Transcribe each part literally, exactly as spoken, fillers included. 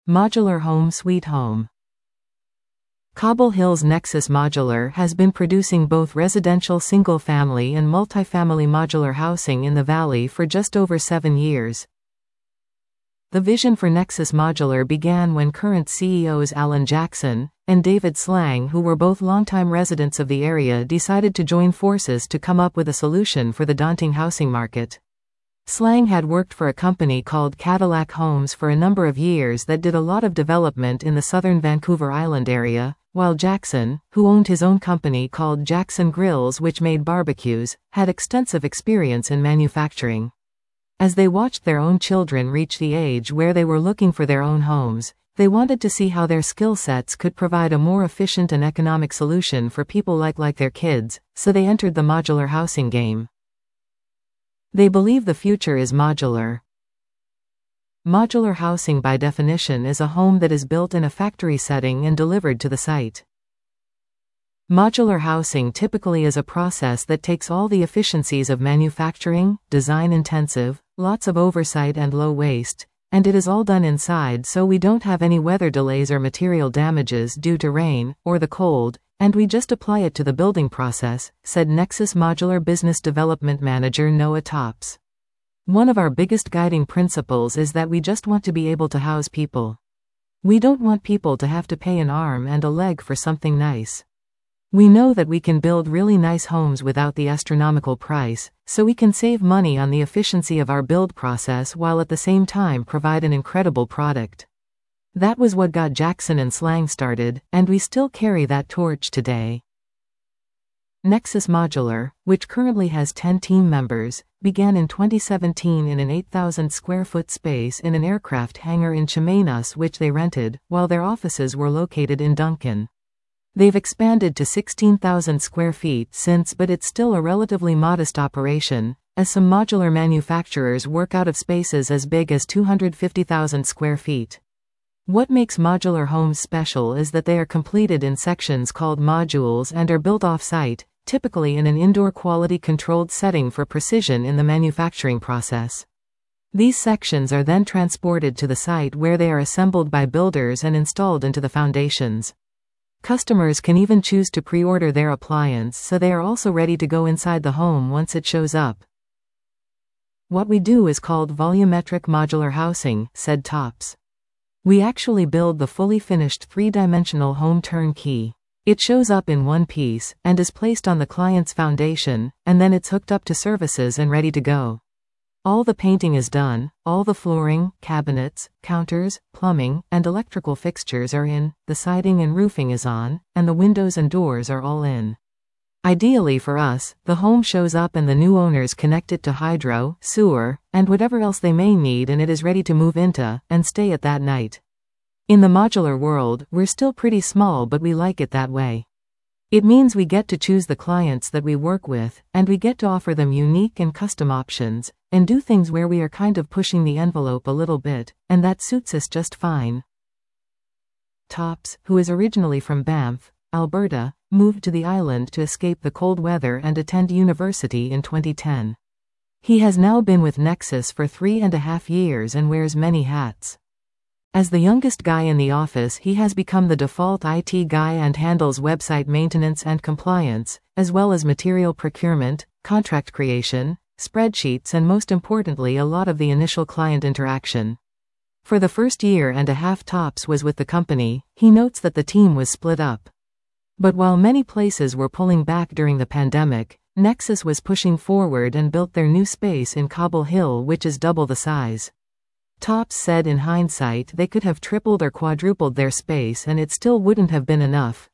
Modular Home Sweet Home. Cobble Hills Nexus Modular has been producing both residential single-family and multifamily modular housing in the Valley for just over seven years. The vision for Nexus Modular began when current C E Os Alan Jackson and David Slang, who were both longtime residents of the area, decided to join forces to come up with a solution for the daunting housing market. Slang had worked for a company called Cadillac Homes for a number of years that did a lot of development in the southern Vancouver Island area, while Jackson, who owned his own company called Jackson Grills which made barbecues, had extensive experience in manufacturing. As they watched their own children reach the age where they were looking for their own homes, they wanted to see how their skill sets could provide a more efficient and economic solution for people like like their kids, so they entered the modular housing game. They believe the future is modular. Modular housing by definition is a home that is built in a factory setting and delivered to the site. Modular housing typically is a process that takes all the efficiencies of manufacturing, design-intensive, lots of oversight and low waste, and it is all done inside so we don't have any weather delays or material damages due to rain or the cold, and we just apply it to the building process, said Nexus Modular Business Development Manager Noah Tops. One of our biggest guiding principles is that we just want to be able to house people. We don't want people to have to pay an arm and a leg for something nice. We know that we can build really nice homes without the astronomical price, so we can save money on the efficiency of our build process while at the same time provide an incredible product. That was what got Jackson and Slang started, and we still carry that torch today. Nexus Modular, which currently has ten team members, began in twenty seventeen in an eight thousand square foot space in an aircraft hangar in Chemainus which they rented, while their offices were located in Duncan. They've expanded to sixteen thousand square feet since, but it's still a relatively modest operation, as some modular manufacturers work out of spaces as big as two hundred fifty thousand square feet. What makes modular homes special is that they are completed in sections called modules and are built off-site, typically in an indoor quality-controlled setting for precision in the manufacturing process. These sections are then transported to the site where they are assembled by builders and installed into the foundations. Customers can even choose to pre-order their appliance so they are also ready to go inside the home once it shows up. What we do is called volumetric modular housing, said Tops. We actually build the fully finished three-dimensional home turnkey. It shows up in one piece, and is placed on the client's foundation, and then it's hooked up to services and ready to go. All the painting is done, all the flooring, cabinets, counters, plumbing, and electrical fixtures are in, the siding and roofing is on, and the windows and doors are all in. Ideally for us, the home shows up and the new owners connect it to hydro, sewer, and whatever else they may need, and it is ready to move into and stay at that night. In the modular world, we're still pretty small, but we like it that way. It means we get to choose the clients that we work with, and we get to offer them unique and custom options, and do things where we are kind of pushing the envelope a little bit, and that suits us just fine. Tops, who is originally from Banff, Alberta, moved to the island to escape the cold weather and attend university in twenty ten. He has now been with Nexus for three and a half years and wears many hats. As the youngest guy in the office, he has become the default I T guy and handles website maintenance and compliance, as well as material procurement, contract creation, spreadsheets, and most importantly a lot of the initial client interaction. For the first year and a half Tops was with the company, he notes that the team was split up. But while many places were pulling back during the pandemic, Nexus was pushing forward and built their new space in Cobble Hill, which is double the size. Tops said in hindsight they could have tripled or quadrupled their space and it still wouldn't have been enough.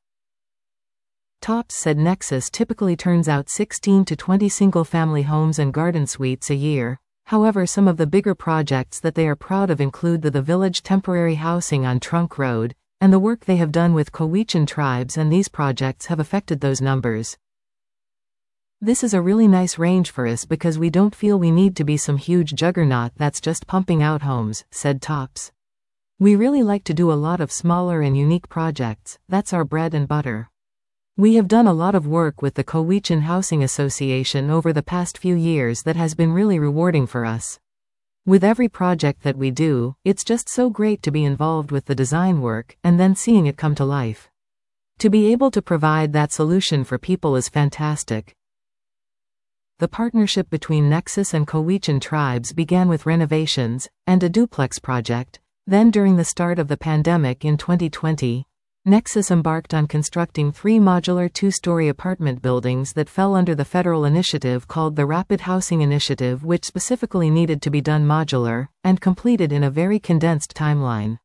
Tops said Nexus typically turns out sixteen to twenty single-family homes and garden suites a year. However, some of the bigger projects that they are proud of include the The Village temporary housing on Trunk Road, and the work they have done with Cowichan tribes, and these projects have affected those numbers. This is a really nice range for us because we don't feel we need to be some huge juggernaut that's just pumping out homes, said Tops. We really like to do a lot of smaller and unique projects, that's our bread and butter. We have done a lot of work with the Cowichan Housing Association over the past few years that has been really rewarding for us. With every project that we do, it's just so great to be involved with the design work, and then seeing it come to life. To be able to provide that solution for people is fantastic. The partnership between Nexus and Cowichan tribes began with renovations, and a duplex project. Then during the start of the pandemic in twenty twenty, Nexus embarked on constructing three modular two-story apartment buildings that fell under the federal initiative called the Rapid Housing Initiative, which specifically needed to be done modular, and completed in a very condensed timeline.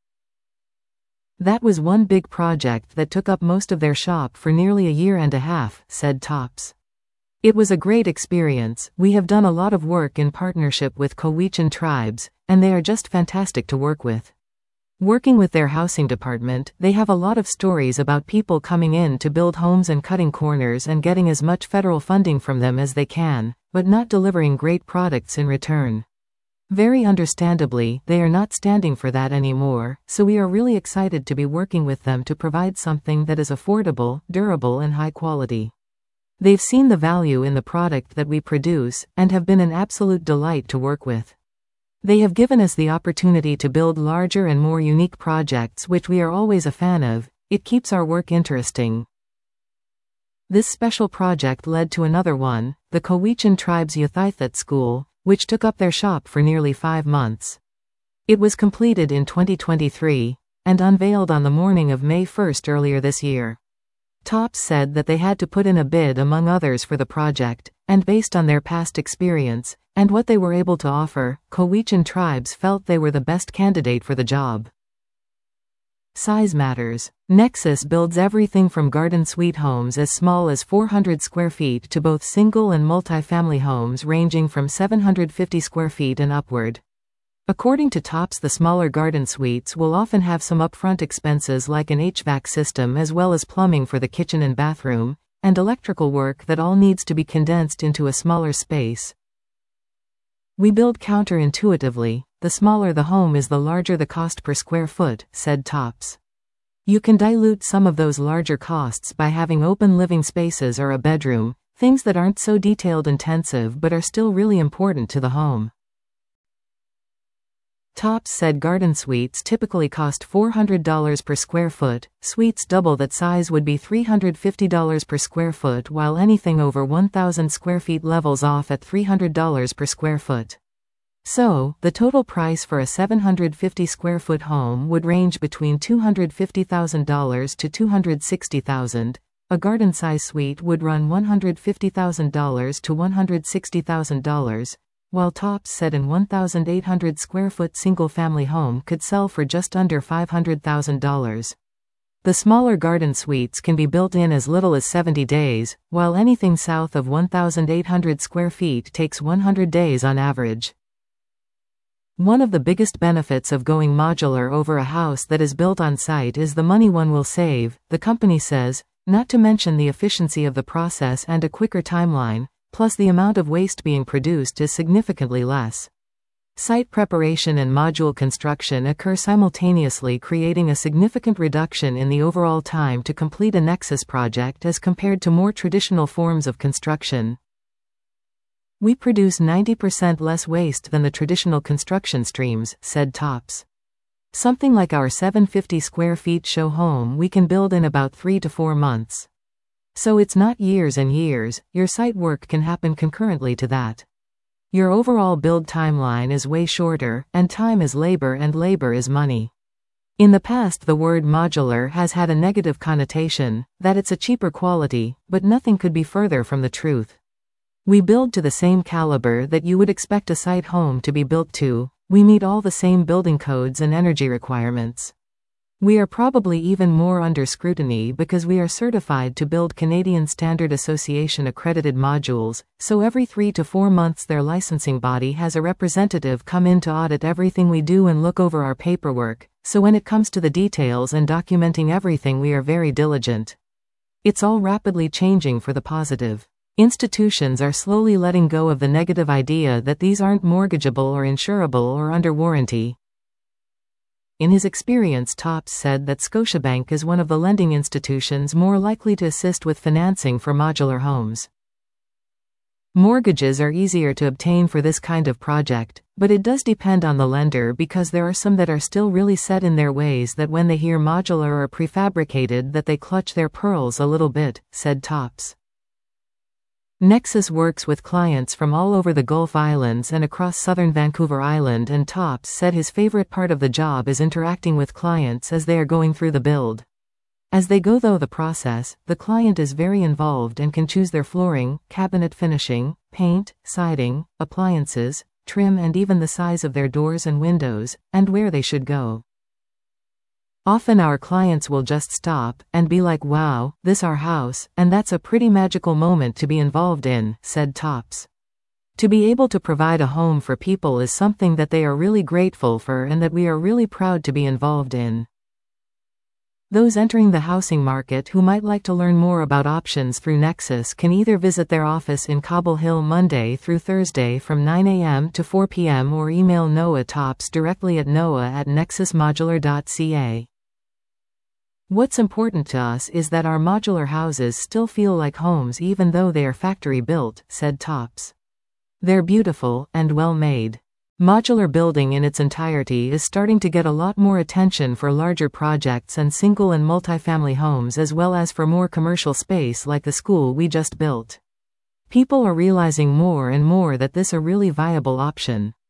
That was one big project that took up most of their shop for nearly a year and a half, said Tops. It was a great experience. We have done a lot of work in partnership with Cowichan tribes, and they are just fantastic to work with. Working with their housing department, they have a lot of stories about people coming in to build homes and cutting corners and getting as much federal funding from them as they can, but not delivering great products in return. Very understandably, they are not standing for that anymore, so we are really excited to be working with them to provide something that is affordable, durable, and high quality. They've seen the value in the product that we produce, and have been an absolute delight to work with. They have given us the opportunity to build larger and more unique projects, which we are always a fan of. It keeps our work interesting. This special project led to another one, the Cowichan Tribe's Yathithat School, which took up their shop for nearly five months. It was completed in twenty twenty-three, and unveiled on the morning of May first earlier this year. Tops said that they had to put in a bid among others for the project, and based on their past experience, and what they were able to offer, Cowichan tribes felt they were the best candidate for the job. Size matters. Nexus builds everything from garden suite homes as small as four hundred square feet to both single and multi-family homes ranging from seven hundred fifty square feet and upward. According to Tops, the smaller garden suites will often have some upfront expenses like an H V A C system as well as plumbing for the kitchen and bathroom, and electrical work that all needs to be condensed into a smaller space. We build counterintuitively. The smaller the home is, the larger the cost per square foot, said Tops. You can dilute some of those larger costs by having open living spaces or a bedroom, things that aren't so detailed intensive but are still really important to the home. Tops said garden suites typically cost four hundred dollars per square foot, suites double that size would be three hundred fifty dollars per square foot, while anything over one thousand square feet levels off at three hundred dollars per square foot. So, the total price for a seven hundred fifty square foot home would range between two hundred fifty thousand dollars to two hundred sixty thousand dollars. A garden size suite would run one hundred fifty thousand dollars to one hundred sixty thousand dollars. While Tops said an one thousand eight hundred square foot single-family home could sell for just under five hundred thousand dollars. The smaller garden suites can be built in as little as seventy days, while anything south of one thousand eight hundred square feet takes one hundred days on average. One of the biggest benefits of going modular over a house that is built on site is the money one will save, the company says, not to mention the efficiency of the process and a quicker timeline. Plus the amount of waste being produced is significantly less. Site preparation and module construction occur simultaneously, creating a significant reduction in the overall time to complete a Nexus project as compared to more traditional forms of construction. We produce ninety percent less waste than the traditional construction streams, said Tops. Something like our seven hundred fifty square feet show home we can build in about three to four months. So it's not years and years, your site work can happen concurrently to that. Your overall build timeline is way shorter, and time is labor and labor is money. In the past the word modular has had a negative connotation, that it's a cheaper quality, but nothing could be further from the truth. We build to the same caliber that you would expect a site home to be built to. We meet all the same building codes and energy requirements. We are probably even more under scrutiny because we are certified to build Canadian Standard Association accredited modules, so every three to four months their licensing body has a representative come in to audit everything we do and look over our paperwork, so when it comes to the details and documenting everything we are very diligent. It's all rapidly changing for the positive. Institutions are slowly letting go of the negative idea that these aren't mortgageable or insurable or under warranty. In his experience, Tops said that Scotiabank is one of the lending institutions more likely to assist with financing for modular homes. Mortgages are easier to obtain for this kind of project, but it does depend on the lender because there are some that are still really set in their ways that when they hear modular or prefabricated that they clutch their pearls a little bit, said Tops. Nexus works with clients from all over the Gulf Islands and across southern Vancouver Island, and Tops said his favorite part of the job is interacting with clients as they are going through the build. As they go through the process, the client is very involved and can choose their flooring, cabinet finishing, paint, siding, appliances, trim and even the size of their doors and windows, and where they should go. Often our clients will just stop and be like, wow, this our house, and that's a pretty magical moment to be involved in, said Tops. To be able to provide a home for people is something that they are really grateful for and that we are really proud to be involved in. Those entering the housing market who might like to learn more about options through Nexus can either visit their office in Cobble Hill Monday through Thursday from nine a m to four p m or email Noah Tops directly at noah at nexus modular dot c a. What's important to us is that our modular houses still feel like homes even though they are factory built, said Tops. They're beautiful and well made. Modular building in its entirety is starting to get a lot more attention for larger projects and single and multifamily homes, as well as for more commercial space like the school we just built. People are realizing more and more that this is a really viable option.